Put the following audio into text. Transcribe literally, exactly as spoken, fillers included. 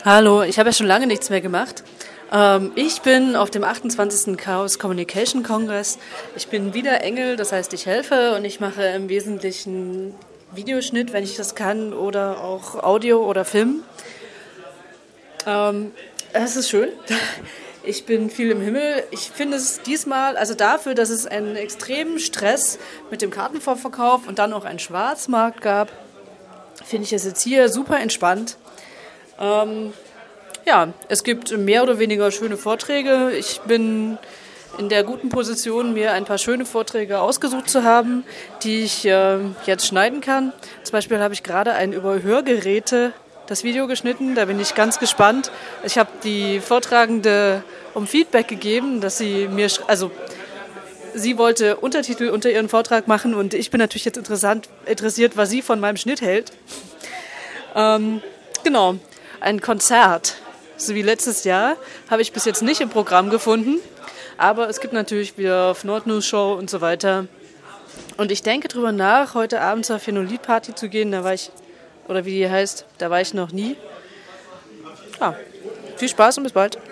Hallo, ich habe ja schon lange nichts mehr gemacht. Ähm, ich bin auf dem achtundzwanzigsten Chaos Communication Congress. Ich bin wieder Engel, das heißt, ich helfe und ich mache im Wesentlichen Videoschnitt, wenn ich das kann, oder auch Audio oder Film. Ähm, es ist schön. Ich bin viel im Himmel. Ich finde es diesmal, also dafür, dass es einen extremen Stress mit dem Kartenvorverkauf und dann auch einen Schwarzmarkt gab, finde ich es jetzt hier super entspannt. Ähm, ja, es gibt mehr oder weniger schöne Vorträge. Ich bin in der guten Position, mir ein paar schöne Vorträge ausgesucht zu haben, die ich äh, jetzt schneiden kann. Zum Beispiel habe ich gerade ein über Hörgeräte das Video geschnitten. Da bin ich ganz gespannt. Ich habe die Vortragende um Feedback gegeben, dass sie mir, also sie wollte Untertitel unter ihren Vortrag machen und ich bin natürlich jetzt interessant, interessiert, was sie von meinem Schnitt hält. Ähm, genau, ein Konzert, so wie letztes Jahr, habe ich bis jetzt nicht im Programm gefunden. Aber es gibt natürlich wieder auf Nordnews Show und so weiter. Und ich denke drüber nach, heute Abend zur Phenolit-Party zu gehen. Da war ich, oder wie die heißt, da war ich noch nie. Ja, viel Spaß und bis bald.